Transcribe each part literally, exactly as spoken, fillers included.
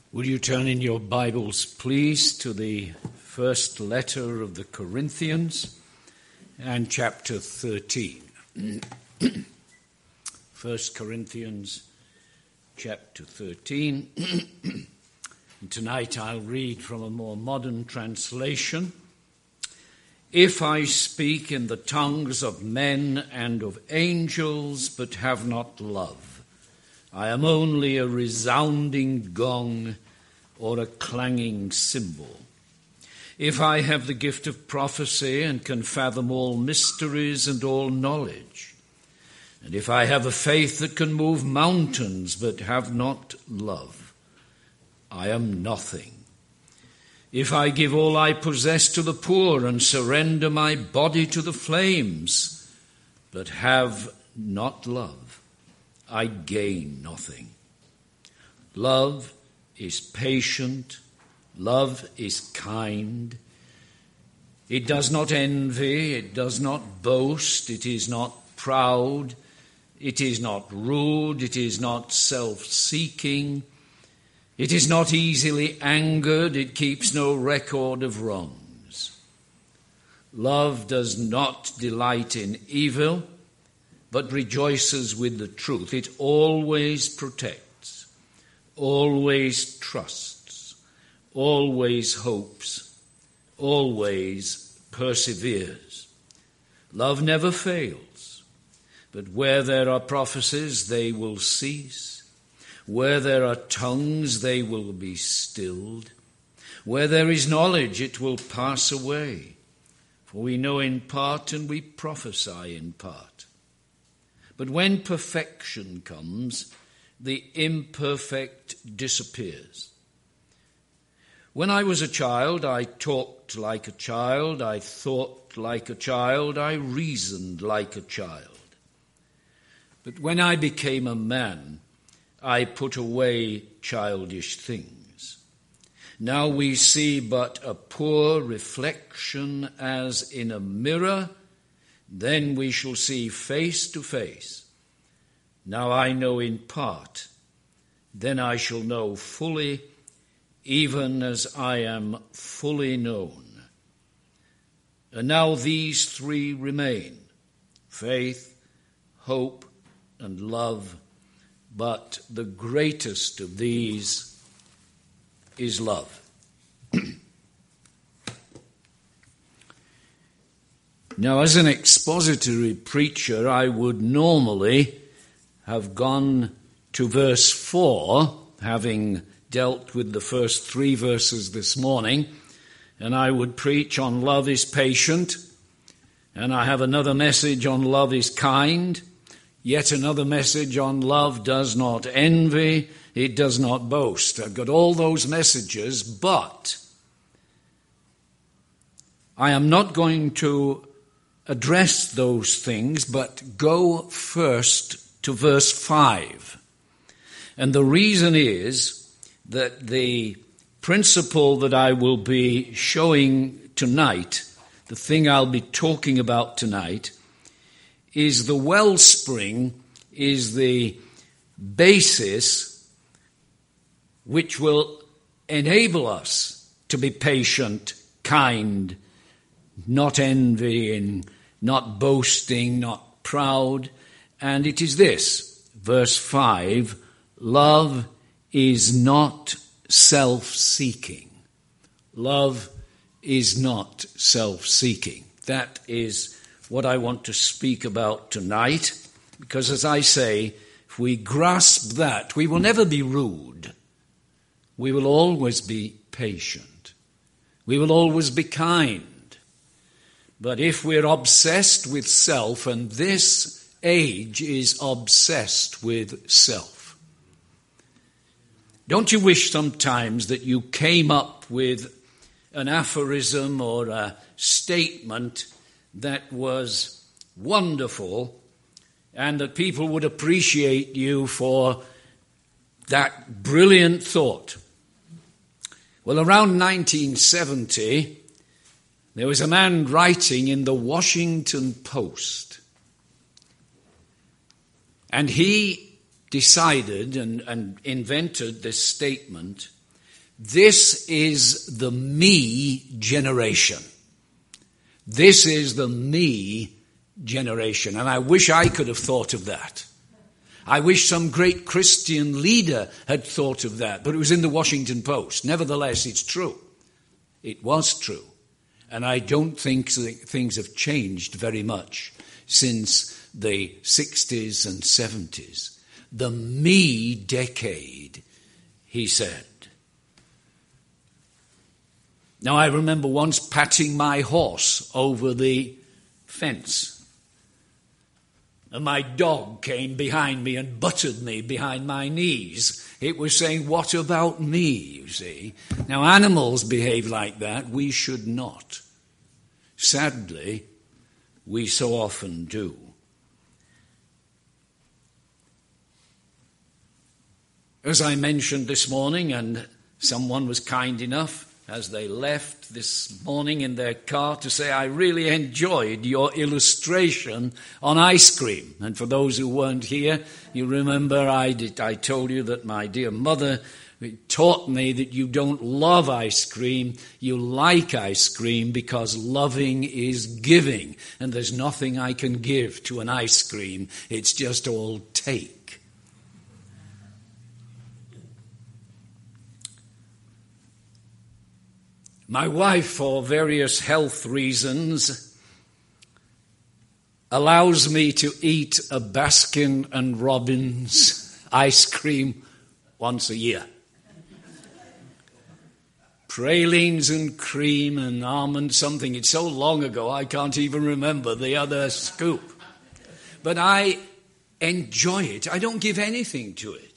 Will you turn in your Bibles, please, to the first letter of the Corinthians and chapter thirteen. First Corinthians chapter thirteen. And tonight I'll read from a more modern translation. If I speak in the tongues of men and of angels, but have not love, I am only a resounding gong or a clanging cymbal. If I have the gift of prophecy and can fathom all mysteries and all knowledge, and if I have a faith that can move mountains but have not love, I am nothing. If I give all I possess to the poor and surrender my body to the flames, but have not love, I gain nothing. Love is patient. Love is kind. It does not envy. It does not boast. It is not proud. It is not rude. It is not self-seeking. It is not easily angered. It keeps no record of wrongs. Love does not delight in evil, but rejoices with the truth. It always protects, always trusts, always hopes, always perseveres. Love never fails, but where there are prophecies, they will cease. Where there are tongues, they will be stilled. Where there is knowledge, it will pass away. For we know in part and we prophesy in part. But when perfection comes, the imperfect disappears. When I was a child, I talked like a child, I thought like a child, I reasoned like a child. But when I became a man, I put away childish things. Now we see but a poor reflection as in a mirror. Then we shall see face to face. Now I know in part, then I shall know fully, even as I am fully known. And now these three remain, faith, hope, and love, but the greatest of these is love. Now, as an expository preacher, I would normally have gone to verse four, having dealt with the first three verses this morning, and I would preach on love is patient, and I have another message on love is kind, yet another message on love does not envy, it does not boast. I've got all those messages, but I am not going to address those things, but go first to verse five. And the reason is that the principle that I will be showing tonight, the thing I'll be talking about tonight, is the wellspring, is the basis which will enable us to be patient, kind, not envying, not boasting, not proud. And it is this, verse five, love is not self-seeking. Love is not self-seeking. That is what I want to speak about tonight, because as I say, if we grasp that, we will never be rude. We will always be patient. We will always be kind. But if we're obsessed with self, and this age is obsessed with self, don't you wish sometimes that you came up with an aphorism or a statement that was wonderful and that people would appreciate you for that brilliant thought? Well, around nineteen seventy, there was a man writing in the Washington Post, and he decided and, and invented this statement This is the me generation. This is the me generation. And I wish I could have thought of that. I wish some great Christian leader had thought of that. But it was in the Washington Post. Nevertheless, it's true. It was true. And I don't think things have changed very much since the sixties and seventies. The me decade, he said. Now, I remember once patting my horse over the fence. And my dog came behind me and butted me behind my knees. It was saying, what about me, you see? Now, animals behave like that. We should not. Sadly, we so often do. As I mentioned this morning, and someone was kind enough as they left this morning in their car to say, I really enjoyed your illustration on ice cream. And for those who weren't here, you remember I did, I told you that my dear mother taught me that you don't love ice cream, you like ice cream because loving is giving. And there's nothing I can give to an ice cream. It's just all take. My wife, for various health reasons, allows me to eat a Baskin and Robbins ice cream once a year. Pralines and cream and almond something. It's so long ago I can't even remember the other scoop. But I enjoy it. I don't give anything to it.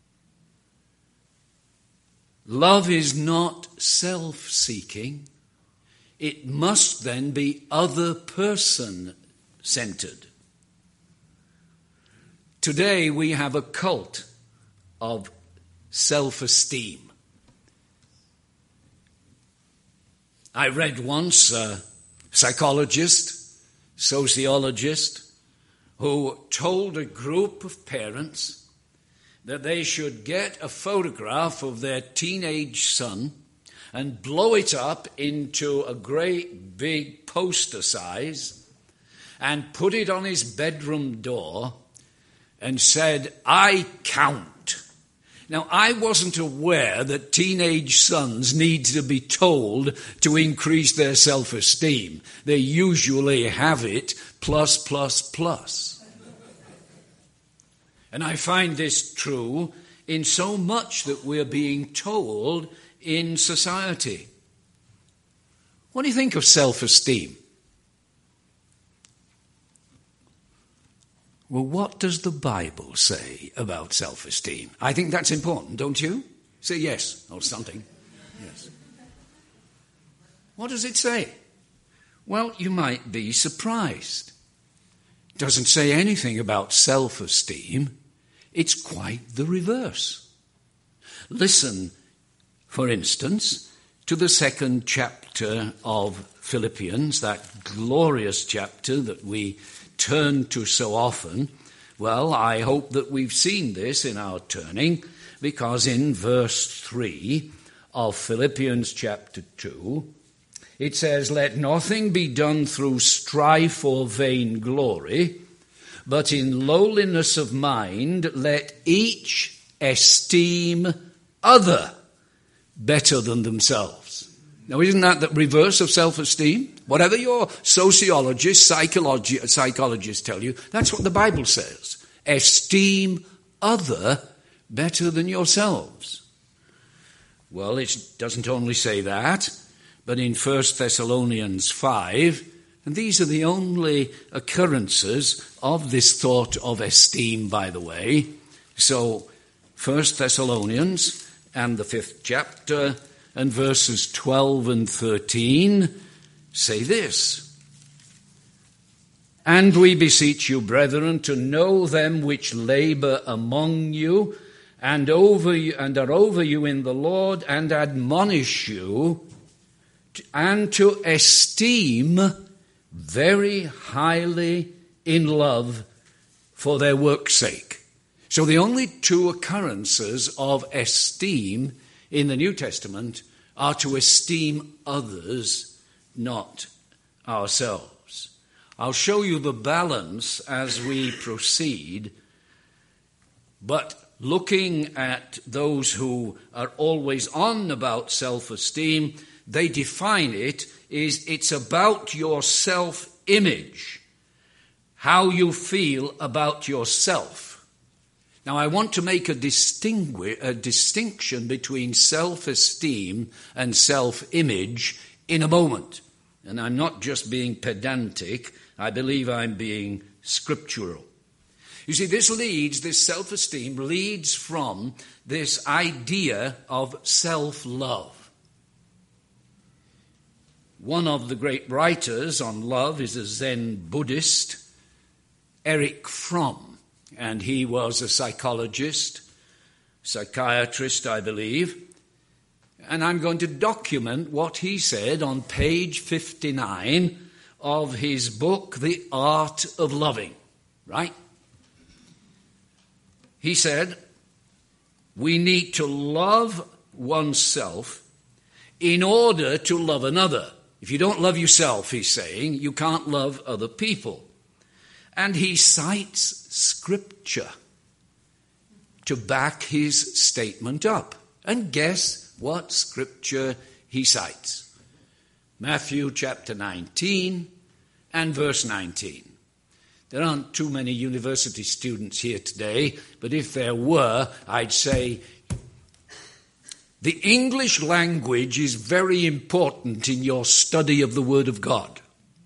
Love is not self-seeking. It must then be other person-centered. Today we have a cult of self-esteem. I read once a psychologist, sociologist, who told a group of parents that they should get a photograph of their teenage son and blow it up into a great big poster size and put it on his bedroom door and said, I count. Now, I wasn't aware that teenage sons need to be told to increase their self-esteem. They usually have it plus, plus, plus. And I find this true in so much that we're being told in society. What do you think of self-esteem? Well, what does the Bible say about self-esteem? I think that's important, don't you? Say yes or something. Yes. What does it say? Well, you might be surprised. It doesn't say anything about self-esteem. It's quite the reverse. Listen, for instance, to the second chapter of Philippians, that glorious chapter that we turn to so often. Well, I hope that we've seen this in our turning, because in verse three of Philippians chapter two, it says, let nothing be done through strife or vain glory, but in lowliness of mind, let each esteem other better than themselves. Now, isn't that the reverse of self-esteem? Whatever your sociologists, psychologi- psychologists tell you, that's what the Bible says. Esteem other better than yourselves. Well, it doesn't only say that, but in First Thessalonians five, and these are the only occurrences of this thought of esteem, by the way. So, First Thessalonians and the fifth chapter and verses twelve and thirteen say this. And we beseech you, brethren, to know them which labor among you and over you, and are over you in the Lord, and admonish you, and to esteem very highly in love for their work's sake. So the only two occurrences of esteem in the New Testament are to esteem others, not ourselves. I'll show you the balance as we proceed, but looking at those who are always on about self-esteem, they define it as it's about your self-image, how you feel about yourself. Now, I want to make a, distingu- a distinction between self-esteem and self-image in a moment. And I'm not just being pedantic, I believe I'm being scriptural. You see, this leads, this self-esteem leads from this idea of self-love. One of the great writers on love is a Zen Buddhist, Erich Fromm, and he was a psychologist, psychiatrist, I believe. And I'm going to document what he said on page fifty-nine of his book, The Art of Loving, right? He said, we need to love oneself in order to love another. If you don't love yourself, he's saying, you can't love other people. And he cites scripture to back his statement up. And guess what scripture he cites? Matthew chapter nineteen and verse nineteen. There aren't too many university students here today, but if there were, I'd say the English language is very important in your study of the Word of God.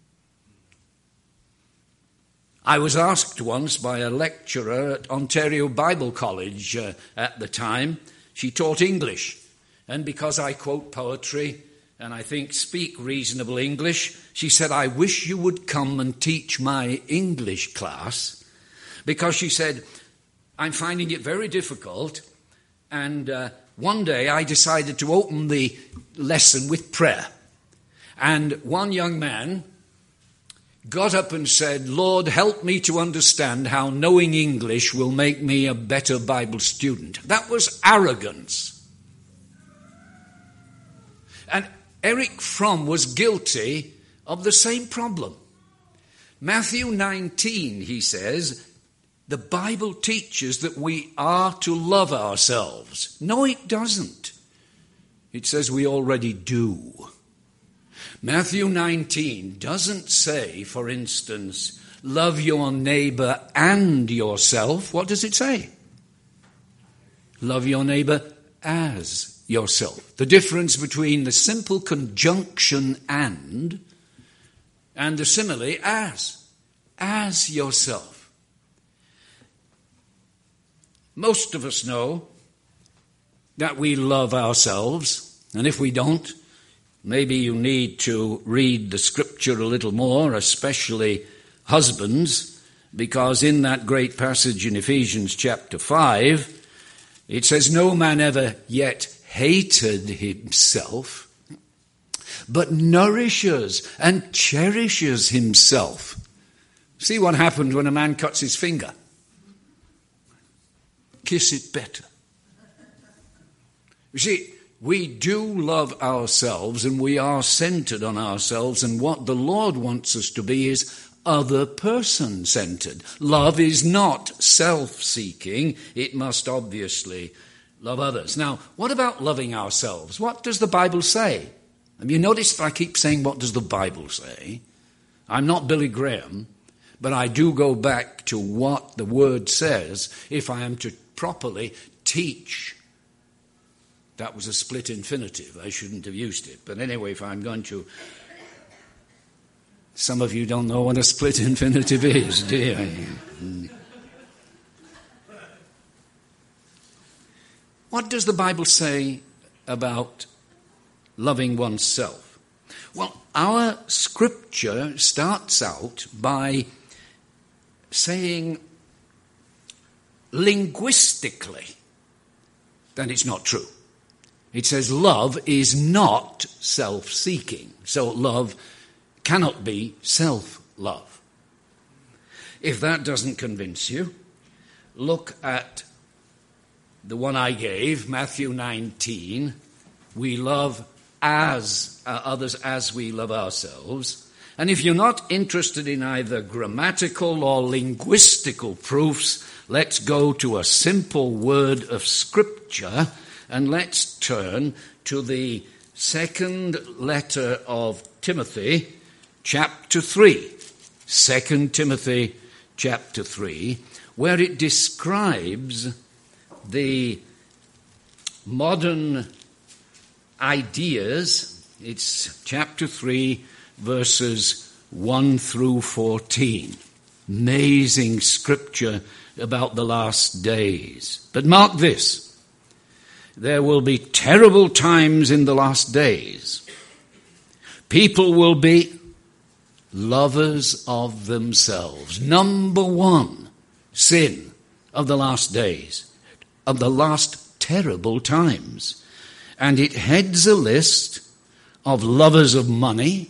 I was asked once by a lecturer at Ontario Bible College uh, at the time. She taught English, and because I quote poetry and I think speak reasonable English, she said, I wish you would come and teach my English class, because she said, I'm finding it very difficult, and uh, one day I decided to open the lesson with prayer. And one young man got up and said, Lord, help me to understand how knowing English will make me a better Bible student. That was arrogance. And Erich Fromm was guilty of the same problem. Matthew nineteen, he says, the Bible teaches that we are to love ourselves. No, it doesn't. It says we already do. Matthew nineteen doesn't say, for instance, love your neighbor and yourself. What does it say? Love your neighbor as yourself. The difference between the simple conjunction and and the simile as. As yourself. Most of us know that we love ourselves, and if we don't, maybe you need to read the scripture a little more, especially husbands, because in that great passage in Ephesians chapter five, it says, no man ever yet hated himself, but nourishes and cherishes himself. See what happens when a man cuts his finger? Kiss it better. You see, we do love ourselves, and we are centered on ourselves, and what the Lord wants us to be is other person centered. Love is not self-seeking. It must obviously love others. Now, what about loving ourselves? What does the Bible say? Have you noticed I keep saying, what does the Bible say? I'm not Billy Graham, but I do go back to what the Word says if I am to properly teach. That was a split infinitive. I shouldn't have used it. But anyway, if I'm going to... Some of you don't know what a split infinitive is, do you? What does the Bible say about loving oneself? Well, our scripture starts out by saying linguistically that it's not true. It says love is not self-seeking. So love cannot be self-love. If that doesn't convince you, look at the one I gave, Matthew nineteen, we love as uh, others as we love ourselves. And if you're not interested in either grammatical or linguistical proofs, let's go to a simple word of Scripture and let's turn to the second letter of Timothy, chapter three. Second Timothy, chapter three, where it describes the modern ideas. It's chapter three, verses one through fourteen. Amazing scripture about the last days. But mark this, there will be terrible times in the last days. People will be lovers of themselves. Number one sin of the last days, of the last terrible times. And it heads a list of lovers of money,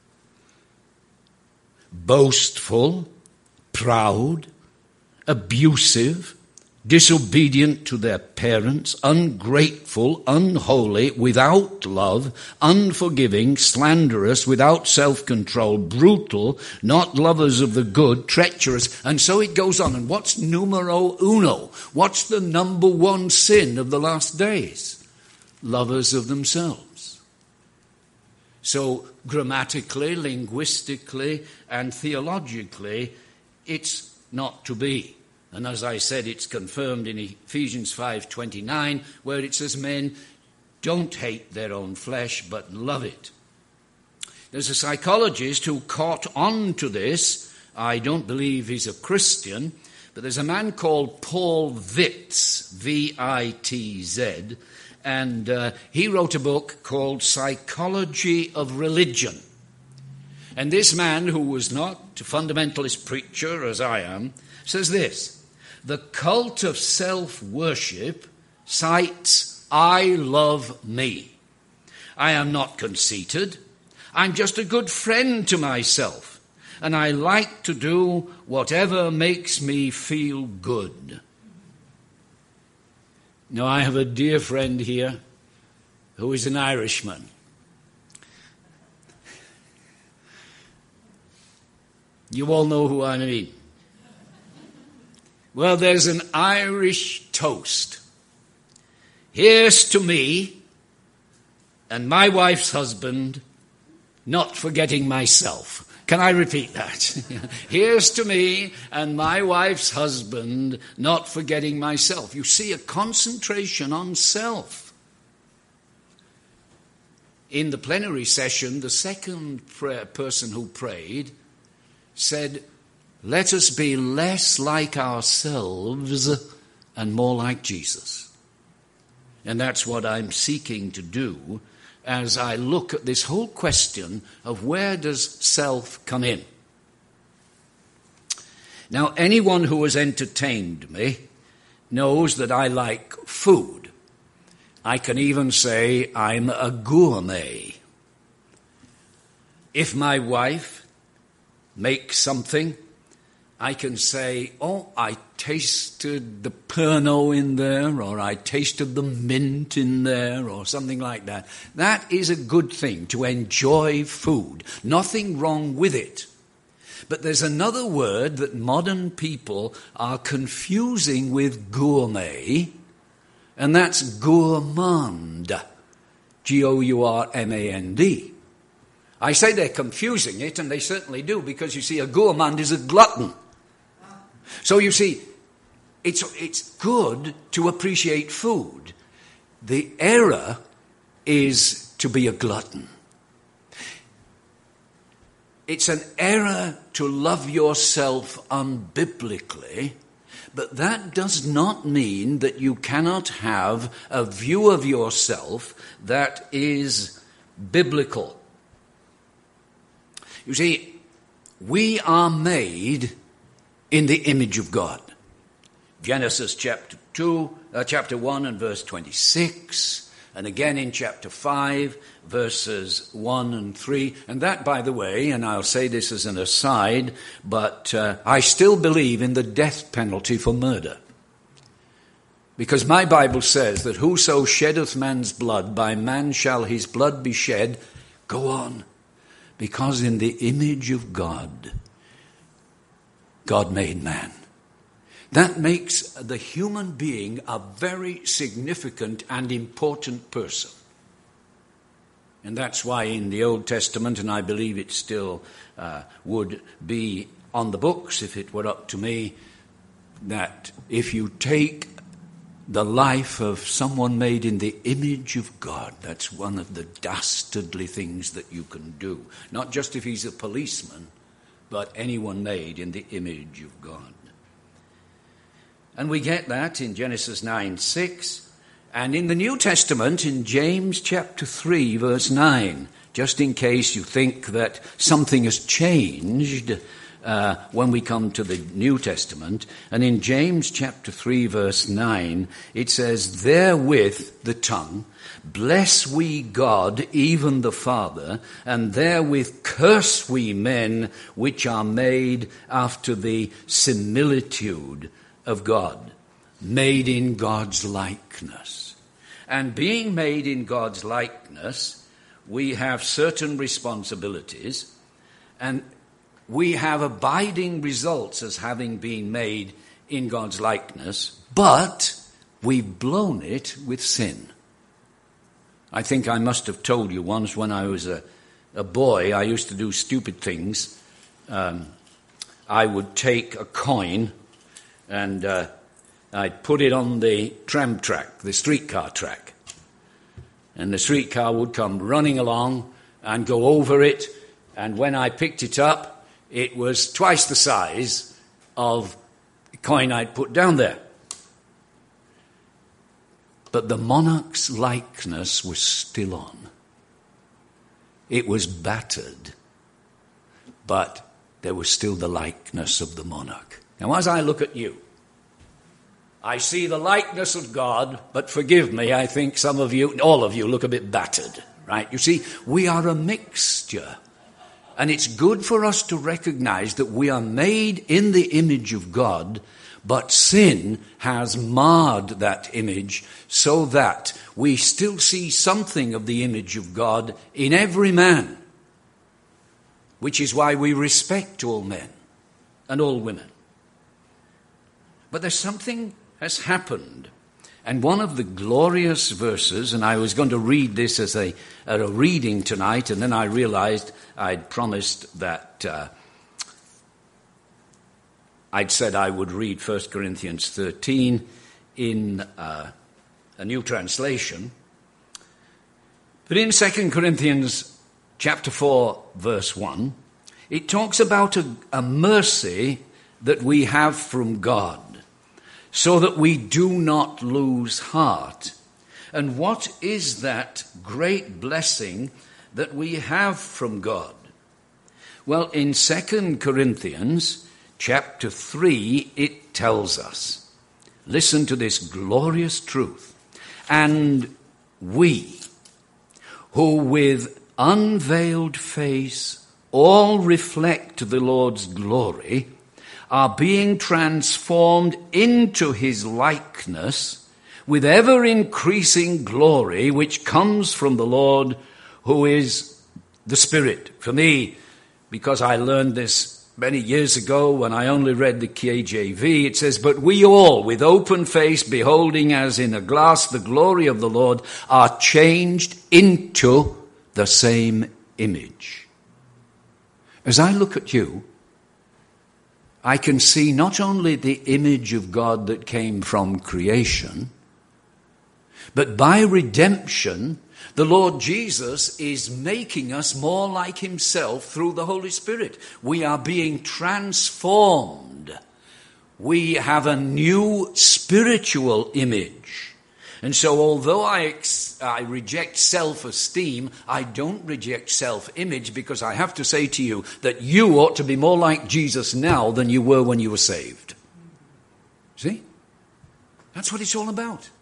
boastful, proud, abusive, disobedient to their parents, ungrateful, unholy, without love, unforgiving, slanderous, without self-control, brutal, not lovers of the good, treacherous, and so it goes on. And what's numero uno? What's the number one sin of the last days? Lovers of themselves. So grammatically, linguistically, and theologically, it's not to be. And as I said, it's confirmed in Ephesians five twenty-nine, where it says, men, don't hate their own flesh, but love it. There's a psychologist who caught on to this. I don't believe he's a Christian, but there's a man called Paul Vitz, V I T Z, and uh, he wrote a book called Psychology of Religion. And this man, who was not a fundamentalist preacher, as I am, says this: the cult of self-worship cites, I love me. I am not conceited. I'm just a good friend to myself. And I like to do whatever makes me feel good. Now, I have a dear friend here who is an Irishman. You all know who I mean. Well, there's an Irish toast. Here's to me and my wife's husband not forgetting myself. Can I repeat that? Here's to me and my wife's husband not forgetting myself. You see, a concentration on self. In the plenary session, the second prayer person who prayed said, let us be less like ourselves and more like Jesus. And that's what I'm seeking to do as I look at this whole question of where does self come in. Now, anyone who has entertained me knows that I like food. I can even say I'm a gourmet. If my wife makes something, I can say, oh, I tasted the Pernod in there, or I tasted the mint in there, or something like that. That is a good thing, to enjoy food. Nothing wrong with it. But there's another word that modern people are confusing with gourmet, and that's gourmand. G O U R M A N D. I say they're confusing it, and they certainly do, because you see, a gourmand is a glutton. So you see, it's it's good to appreciate food. The error is to be a glutton. It's an error to love yourself unbiblically, but that does not mean that you cannot have a view of yourself that is biblical. You see, we are made in the image of God. Genesis chapter two, uh, chapter one and verse twenty-six, and again in chapter five, verses one and three. And that, by the way, and I'll say this as an aside, but uh, I still believe in the death penalty for murder. Because my Bible says that whoso sheddeth man's blood, by man shall his blood be shed. Go on. Because in the image of God, God made man. That makes the human being a very significant and important person. And that's why in the Old Testament, and I believe it still uh, would be on the books if it were up to me, that if you take the life of someone made in the image of God, that's one of the dastardly things that you can do. Not just if he's a policeman, but anyone made in the image of God. And we get that in Genesis nine six, and in the New Testament in James chapter three verse nine, just in case you think that something has changed Uh, when we come to the New Testament. And in James chapter three verse nine, it says, therewith, the tongue, bless we God, even the Father, and therewith curse we men which are made after the similitude of God, made in God's likeness. And being made in God's likeness, we have certain responsibilities, and we have abiding results as having been made in God's likeness, but we've blown it with sin. I think I must have told you once when I was a, a boy, I used to do stupid things. Um, I would take a coin and uh, I'd put it on the tram track, the streetcar track. And the streetcar would come running along and go over it. And when I picked it up, it was twice the size of the coin I'd put down there. But the monarch's likeness was still on. It was battered, but there was still the likeness of the monarch. Now, as I look at you, I see the likeness of God, but forgive me, I think some of you, all of you, look a bit battered, right? You see, we are a mixture. And it's good for us to recognize that we are made in the image of God, but sin has marred that image so that we still see something of the image of God in every man, which is why we respect all men and all women. But there's something has happened. And one of the glorious verses, and I was going to read this as a, as a reading tonight, and then I realized I'd promised that uh, I'd said I would read First Corinthians thirteen in uh, a new translation. But in Second Corinthians chapter four, verse one, it talks about a, a mercy that we have from God, so that we do not lose heart. And what is that great blessing that we have from God? Well, in Second Corinthians chapter three, it tells us, listen to this glorious truth, and we, who with unveiled face all reflect the Lord's glory, are being transformed into his likeness with ever-increasing glory, which comes from the Lord, who is the Spirit. For me, because I learned this many years ago when I only read the K J V, it says, but we all, with open face, beholding as in a glass the glory of the Lord, are changed into the same image. As I look at you, I can see not only the image of God that came from creation, but by redemption, the Lord Jesus is making us more like himself through the Holy Spirit. We are being transformed. We have a new spiritual image. And so although I, ex- I reject self-esteem, I don't reject self-image, because I have to say to you that you ought to be more like Jesus now than you were when you were saved. See? That's what it's all about.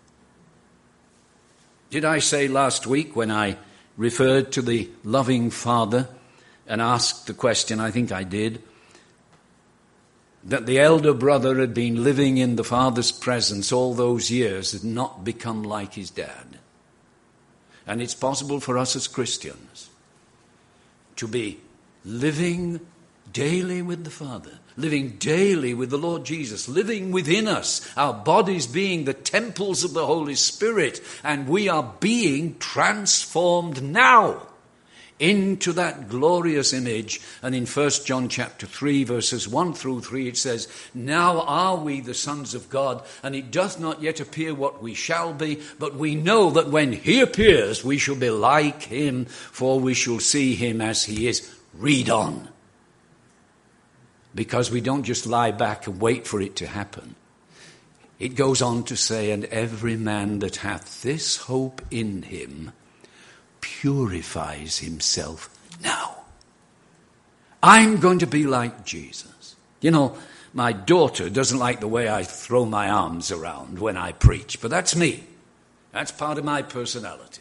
Did I say last week when I referred to the loving Father and asked the question, I think I did, that the elder brother had been living in the father's presence all those years had not become like his dad. And it's possible for us as Christians to be living daily with the Father, living daily with the Lord Jesus, living within us, our bodies being the temples of the Holy Spirit, and we are being transformed now into that glorious image. And in First John chapter three, verses one through three, it says, "Now are we the sons of God, and it doth not yet appear what we shall be, but we know that when he appears, we shall be like him, for we shall see him as he is." Read on. Because we don't just lie back and wait for it to happen. It goes on to say, "And every man that hath this hope in him purifies himself now." I'm going to be like Jesus. You know, my daughter doesn't like the way I throw my arms around when I preach, but that's me. That's part of my personality.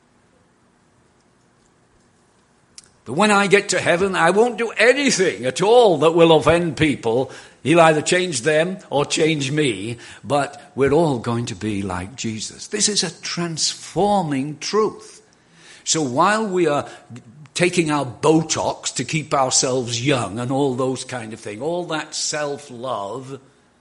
But when I get to heaven, I won't do anything at all that will offend people. He'll either change them or change me, but we're all going to be like Jesus. This is a transforming truth. So while we are taking our Botox to keep ourselves young and all those kind of things, all that self-love,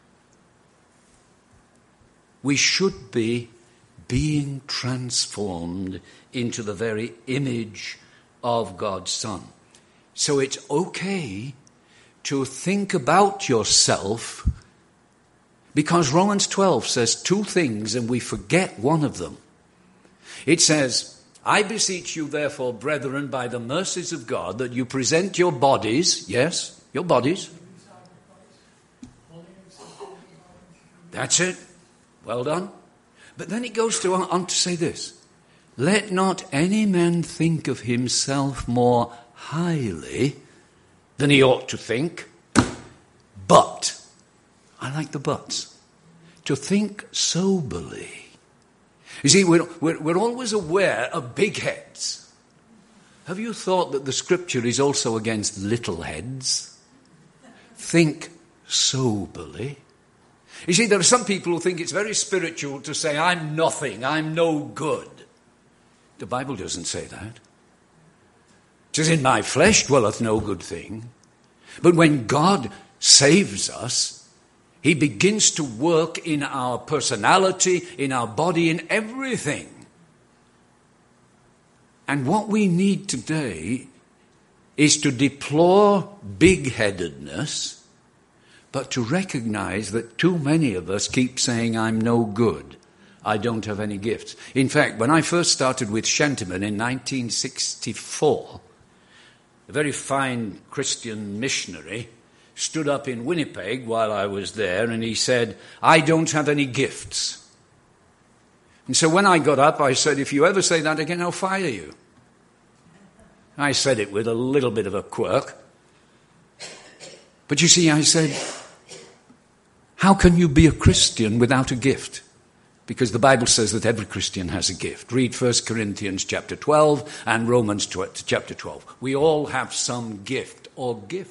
we should be being transformed into the very image of God's Son. So it's okay to think about yourself, because Romans twelve says two things and we forget one of them. It says, "I beseech you therefore, brethren, by the mercies of God, that you present your bodies," yes, your bodies. That's it. Well done. But then it goes to, on to say this, "Let not any man think of himself more highly than he ought to think, but," I like the buts, "to think soberly." You see, we're, we're, we're always aware of big heads. Have you thought that the scripture is also against little heads? Think soberly. You see, there are some people who think it's very spiritual to say, "I'm nothing, I'm no good." The Bible doesn't say that. It says, "In my flesh dwelleth no good thing." But when God saves us, he begins to work in our personality, in our body, in everything. And what we need today is to deplore big-headedness, but to recognize that too many of us keep saying, "I'm no good. I don't have any gifts." In fact, when I first started with Shenterman in nineteen sixty-four, a very fine Christian missionary stood up in Winnipeg while I was there, and he said, "I don't have any gifts." And so when I got up, I said, "If you ever say that again, I'll fire you." I said it with a little bit of a quirk. But you see, I said, how can you be a Christian without a gift? Because the Bible says that every Christian has a gift. Read First Corinthians chapter twelve and Romans chapter twelve. We all have some gift or gifts.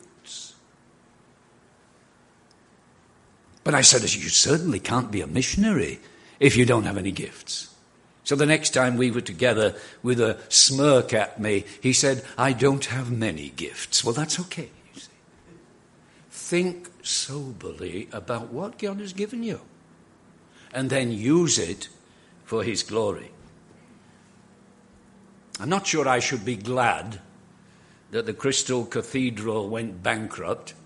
But I said, you certainly can't be a missionary if you don't have any gifts. So the next time we were together, with a smirk at me, he said, "I don't have many gifts." Well, that's okay, you see. Think soberly about what God has given you, and then use it for his glory. I'm not sure I should be glad that the Crystal Cathedral went bankrupt,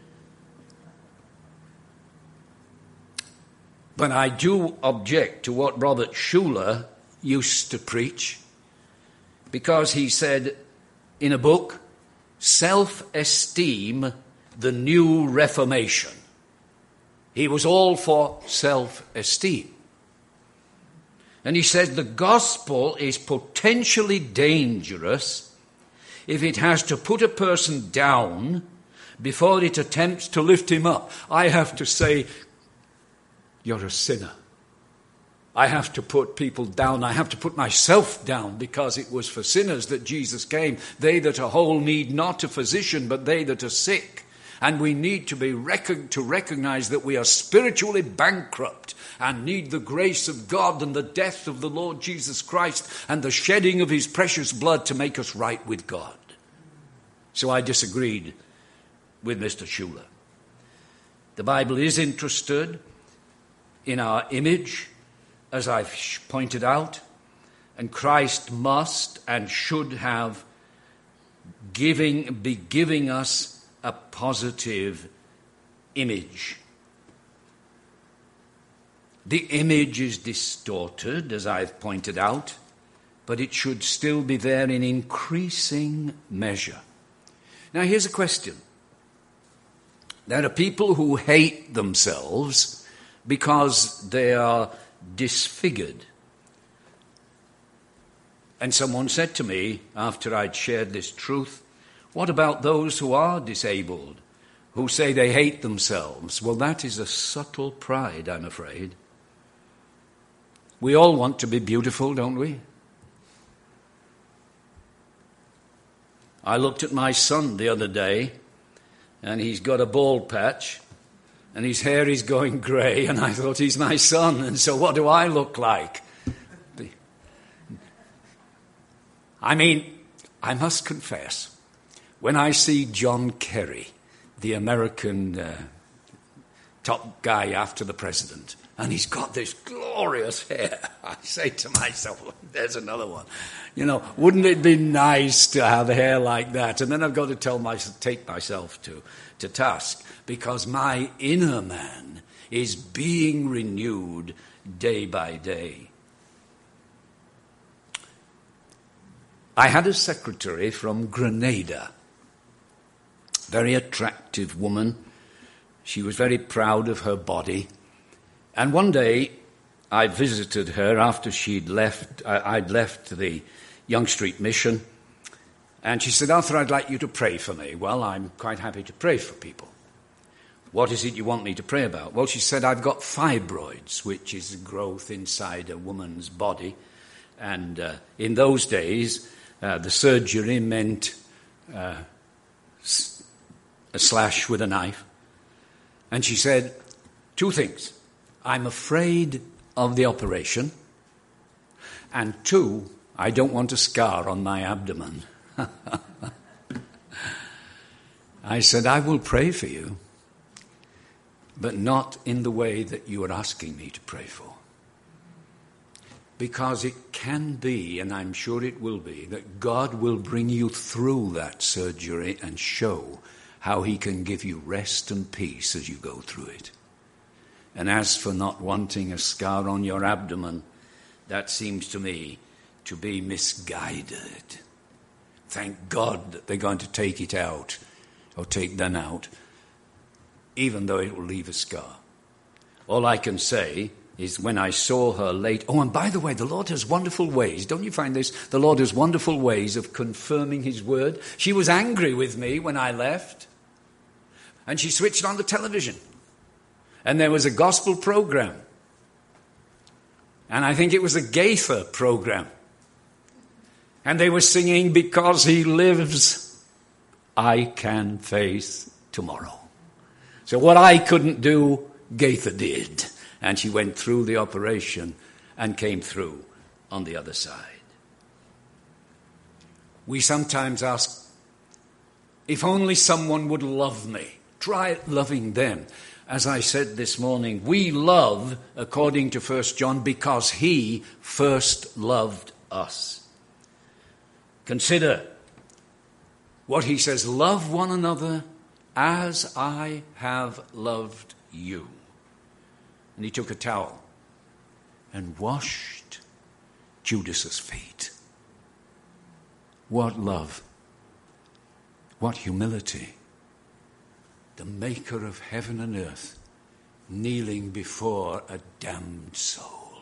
but I do object to what Robert Schuller used to preach, because he said in a book, "Self-esteem, the new Reformation." He was all for self-esteem. And he said the gospel is potentially dangerous if it has to put a person down before it attempts to lift him up. I have to say, "You're a sinner." I have to put people down. I have to put myself down, because it was for sinners that Jesus came. They that are whole need not a physician, but they that are sick. And we need to be rec- to recognize that we are spiritually bankrupt and need the grace of God and the death of the Lord Jesus Christ and the shedding of his precious blood to make us right with God. So I disagreed with Mister Schuller. The Bible is interested in our image, as I've pointed out, and Christ must and should have giving, be giving us a positive image. The image is distorted, as I've pointed out, but it should still be there in increasing measure. Now, here's a question. There are people who hate themselves because they are disfigured. And someone said to me, after I'd shared this truth, what about those who are disabled, who say they hate themselves? Well, that is a subtle pride, I'm afraid. We all want to be beautiful, don't we? I looked at my son the other day, and he's got a bald patch, and his hair is going grey, and I thought, he's my son, and so what do I look like? I mean, I must confess, when I see John Kerry, the American uh, top guy after the president, and he's got this glorious hair, I say to myself, there's another one. You know, wouldn't it be nice to have hair like that? And then I've got to tell myself, take myself to, to task, because my inner man is being renewed day by day. I had a secretary from Grenada, very attractive woman. She was very proud of her body. And one day I visited her after she'd left, I'd left the Young Street Mission. And she said, Arthur, I'd like you to pray for me. Well, I'm quite happy to pray for people. What is it you want me to pray about? Well, she said, I've got fibroids, which is a growth inside a woman's body. And uh, in those days, uh, the surgery meant uh, a slash with a knife. And she said, two things. I'm afraid of the operation. And two, I don't want a scar on my abdomen. I said, I will pray for you, but not in the way that you are asking me to pray for. Because it can be, and I'm sure it will be, that God will bring you through that surgery and show how he can give you rest and peace as you go through it. And as for not wanting a scar on your abdomen, that seems to me to be misguided. Thank God that they're going to take it out, or take them out, even though it will leave a scar. All I can say is when I saw her late... Oh, and by the way, the Lord has wonderful ways. Don't you find this? The Lord has wonderful ways of confirming his word. She was angry with me when I left, and she switched on the television. And there was a gospel program. And I think it was a Gaither program. And they were singing, because he lives, I can face tomorrow. So what I couldn't do, Gaither did. And she went through the operation and came through on the other side. We sometimes ask, if only someone would love me. Try loving them. As I said this morning, we love, according to First John, because he first loved us. Consider what he says, love one another as I have loved you. And he took a towel and washed Judas's feet. What love, what humility. The maker of heaven and earth, kneeling before a damned soul.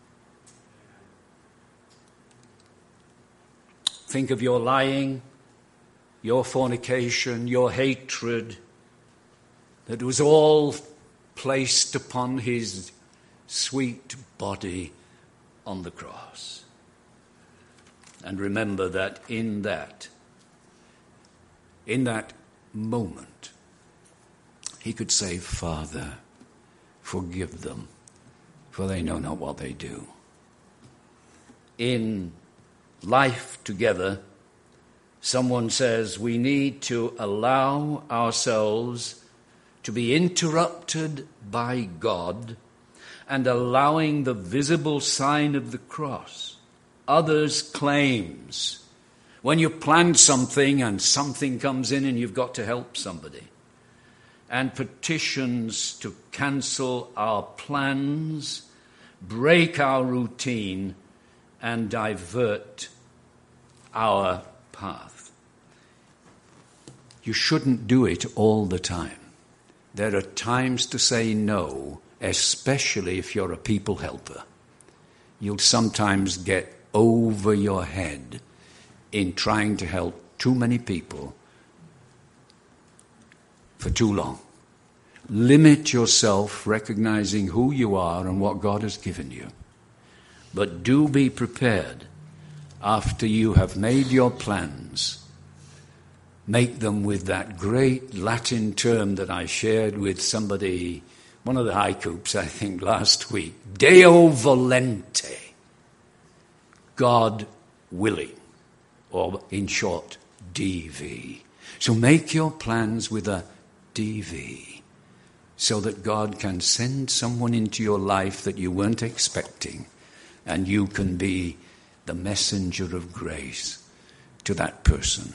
Think of your lying, your fornication, your hatred, that was all placed upon his sweet body on the cross. And remember that in that, in that moment, he could say, Father, forgive them, for they know not what they do. In life together, someone says we need to allow ourselves to be interrupted by God and allowing the visible sign of the cross, others' claims. When you plan something and something comes in and you've got to help somebody, and petitions to cancel our plans, break our routine, and divert our path. You shouldn't do it all the time. There are times to say no, especially if you're a people helper. You'll sometimes get over your head in trying to help too many people for too long. Limit yourself, recognizing who you are and what God has given you. But do be prepared, after you have made your plans, make them with that great Latin term that I shared with somebody, one of the Haikoups, I think, last week. Deo volente. God willing. Or, in short, D V. So make your plans with a D V, so that God can send someone into your life that you weren't expecting, and you can be the messenger of grace to that person.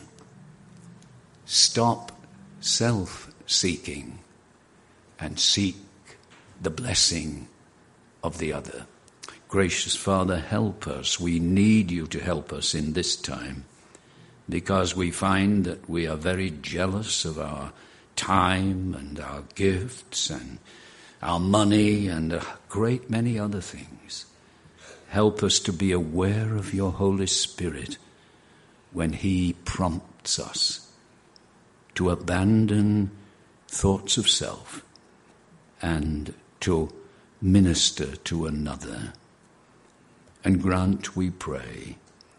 Stop self-seeking and seek the blessing of the other. Gracious Father, help us. We need you to help us in this time, because we find that we are very jealous of our time and our gifts and our money and a great many other things. Help us to be aware of your Holy Spirit when he prompts us to abandon thoughts of self and to minister to another. And grant, we pray,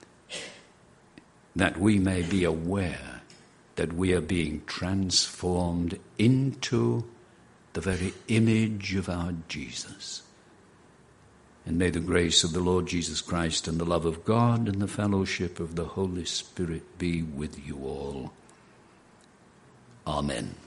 that we may be aware that we are being transformed into the very image of our Jesus. And may the grace of the Lord Jesus Christ and the love of God and the fellowship of the Holy Spirit be with you all. Amen.